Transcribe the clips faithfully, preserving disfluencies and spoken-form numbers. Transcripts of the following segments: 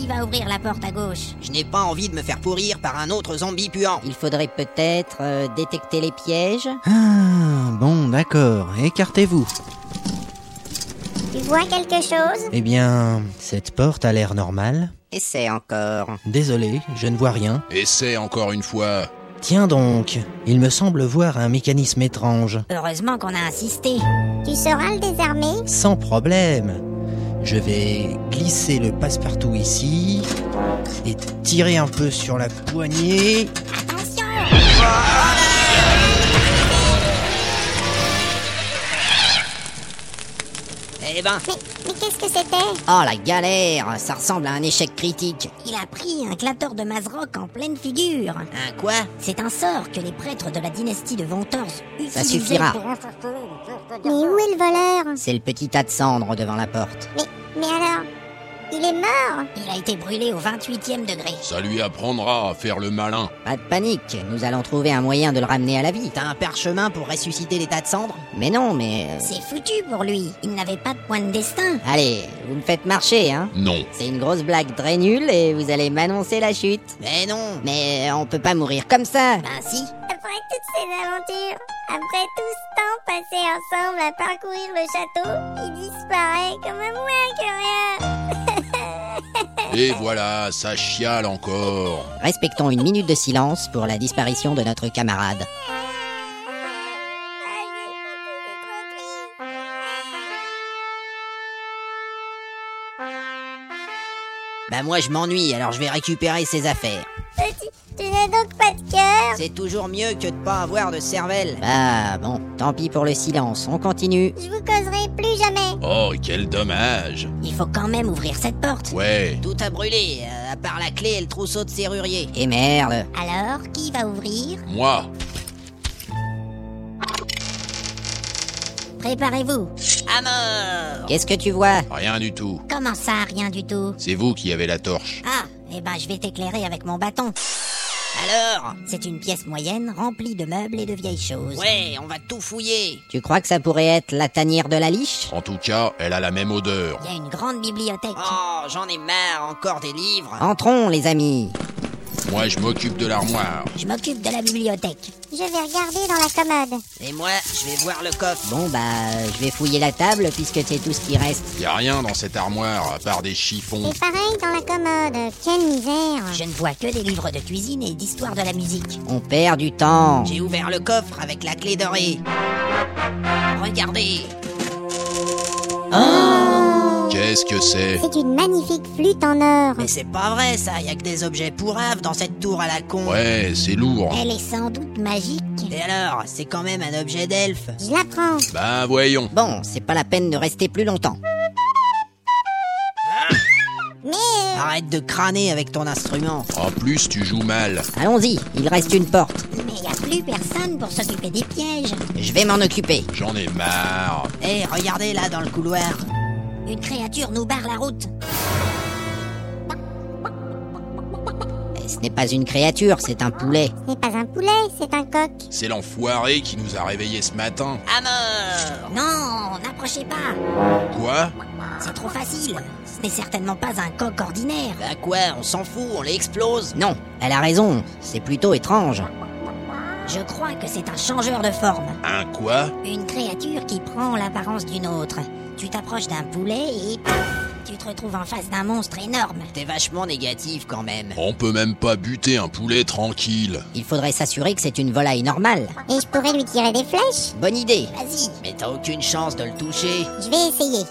va ouvrir la porte à gauche? Je n'ai pas envie de me faire pourrir par un autre zombie puant. Il faudrait peut-être euh, détecter les pièges. Ah, bon, d'accord. Écartez-vous. Tu vois quelque chose? Eh bien, cette porte a l'air normale. Essaie encore. Désolé, je ne vois rien. Essaie encore une fois. Tiens donc, il me semble voir un mécanisme étrange. Heureusement qu'on a insisté. Tu sauras le désarmer? Sans problème. Je vais glisser le passe-partout ici et tirer un peu sur la poignée. Attention! Eh ben, Mais, mais qu'est-ce que c'était? Oh la galère, ça ressemble à un échec critique. Il a pris un clapeur de Mazrock en pleine figure. un quoi? C'est un sort que les prêtres de la dynastie de Ventors utilisaient suffira. pour... Mais où est le voleur? C'est le petit tas de cendres devant la porte. Mais, mais alors, il est mort? Il a été brûlé au vingt-huitième degré. Ça lui apprendra à faire le malin. Pas de panique, nous allons trouver un moyen de le ramener à la vie. T'as un parchemin pour ressusciter les tas de cendres? Mais non, mais... euh, C'est foutu pour lui. Il n'avait pas de point de destin. Allez, vous me faites marcher, hein? Non. C'est une grosse blague très nulle et vous allez m'annoncer la chute. Mais non. Mais euh, on peut pas mourir comme ça. Ben si. Après toutes ces aventures, après tout ce temps passé ensemble à parcourir le château, il disparaît comme un moins que rien. Et voilà, ça chiale encore. Respectons une minute de silence pour la disparition de notre camarade. Bah moi je m'ennuie, alors je vais récupérer ses affaires. Tu, tu n'as donc pas de cœur? C'est toujours mieux que de pas avoir de cervelle. Bah bon, tant pis pour le silence, on continue. Je vous causerai plus jamais. Oh, quel dommage. Il faut quand même ouvrir cette porte. Ouais. Tout a brûlé, euh, à part la clé et le trousseau de serrurier. Et merde. Alors, qui va ouvrir? Moi. Préparez-vous. À mort! Qu'est-ce que tu vois? Rien du tout. Comment ça, rien du tout? C'est vous qui avez la torche. Ah, eh ben je vais t'éclairer avec mon bâton. Alors? C'est une pièce moyenne remplie de meubles et de vieilles choses. Ouais, on va tout fouiller. Tu crois que ça pourrait être la tanière de la liche? En tout cas, elle a la même odeur. Il y a une grande bibliothèque. Oh, j'en ai marre, encore des livres. Entrons, les amis. Moi, je m'occupe de l'armoire. Je m'occupe de la bibliothèque. Je vais regarder dans la commode. Et moi, je vais voir le coffre. Bon bah, je vais fouiller la table puisque c'est tout ce qui reste. Y a rien dans cette armoire à part des chiffons. C'est pareil dans la commode. Quelle misère. Je ne vois que des livres de cuisine et d'histoire de la musique. On perd du temps. J'ai ouvert le coffre avec la clé dorée. Regardez. Qu'est-ce que c'est? C'est une magnifique flûte en or. Mais c'est pas vrai ça, y a que des objets pourraves dans cette tour à la con. Ouais, c'est lourd. Elle est sans doute magique. Et alors, c'est quand même un objet d'elfe. Je la prends. Ben voyons. Bon, c'est pas la peine de rester plus longtemps. Mais euh, Arrête de crâner avec ton instrument. En plus, tu joues mal. Allons-y, il reste une porte. Mais il n'y a plus personne pour s'occuper des pièges. Je vais m'en occuper. J'en ai marre. Hé, regardez là dans le couloir. Une créature nous barre la route. Ce n'est pas une créature, c'est un poulet. ce n'est pas un poulet, c'est un coq. C'est l'enfoiré qui nous a réveillés ce matin. À mort! Non, n'approchez pas. Quoi? C'est trop facile. Ce n'est certainement pas un coq ordinaire. Bah quoi, on s'en fout, on les explose. Non, elle a raison, c'est plutôt étrange. Je crois que c'est un changeur de forme. Un quoi? Une créature qui prend l'apparence d'une autre. Tu t'approches d'un poulet et tu te retrouves en face d'un monstre énorme. T'es vachement négatif quand même. On peut même pas buter un poulet tranquille. Il faudrait s'assurer que c'est une volaille normale. Et je pourrais lui tirer des flèches. Bonne idée. Vas-y. Mais t'as aucune chance de le toucher. Je vais essayer.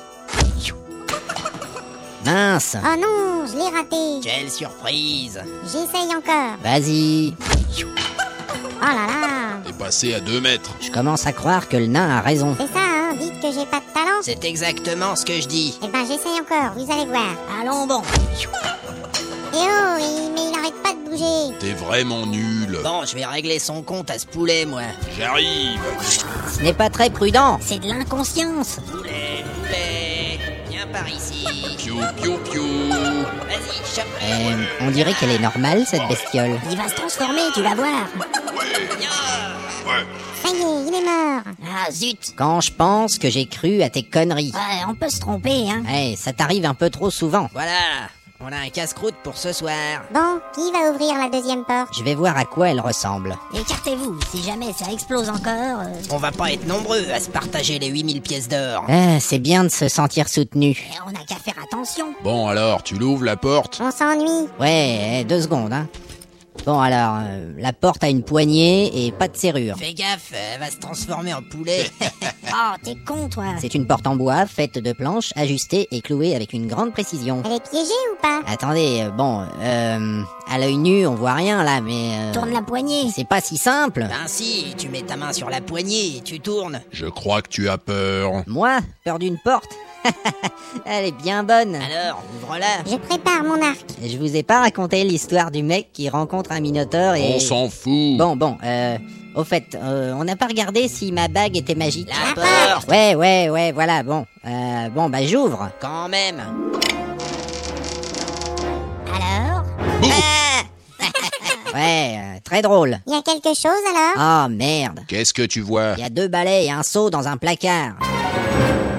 Mince. Oh non, je l'ai raté. Quelle surprise! J'essaye encore. Vas-y. Oh là là. T'es passé à deux mètres. Je commence à croire que le nain a raison. C'est ça, hein, dites que j'ai pas de talent. C'est exactement ce que je dis. Eh ben j'essaye encore, vous allez voir. Allons bon. Eh oh, il- mais il arrête pas de bouger. T'es vraiment nul. Bon, je vais régler son compte à ce poulet, moi. J'arrive. Ce n'est pas très prudent. C'est de l'inconscience. Poulet, poulet, viens par ici. Piou, piou, piou. Vas-y, chope. Euh, on dirait qu'elle est normale, cette bestiole. Il va se transformer, tu vas voir. Ça y est, il est mort. Ah zut. Quand je pense que j'ai cru à tes conneries. Ouais, on peut se tromper, hein. Eh, ça t'arrive un peu trop souvent. Voilà, On a un casse-croûte pour ce soir. Bon, qui va ouvrir la deuxième porte? Je vais voir à quoi elle ressemble. Écartez-vous, si jamais ça explose encore... euh, On va pas être nombreux à se partager les huit mille pièces d'or. Ah, c'est bien de se sentir soutenu. eh, on n'a qu'à faire attention. Bon alors, tu l'ouvres la porte? On s'ennuie. Ouais, eh, deux secondes, hein. Bon alors, euh, la porte a une poignée et pas de serrure. Fais gaffe, elle va se transformer en poulet. Oh, t'es con, toi. C'est une porte en bois, faite de planches, ajustée et clouée avec une grande précision. Elle est piégée ou pas? Attendez, euh, bon, euh, à l'œil nu, on voit rien là, mais... euh, Tourne la poignée. C'est pas si simple. Ben si, tu mets ta main sur la poignée et tu tournes. Je crois que tu as peur. Moi, peur d'une porte? Elle est bien bonne. Alors, ouvre-la. Je prépare mon arc. Je vous ai pas raconté l'histoire du mec qui rencontre un minotaure et... On s'en fout. Bon, bon, euh... Au fait, euh, on n'a pas regardé si ma bague était magique. La porte. Ouais, ouais, ouais, voilà, bon. Euh, bon, bah j'ouvre. Quand même. Alors Ah Ouais, euh, très drôle. Il y a quelque chose alors? Oh, merde. Qu'est-ce que tu vois? Il y a deux balais et un seau dans un placard.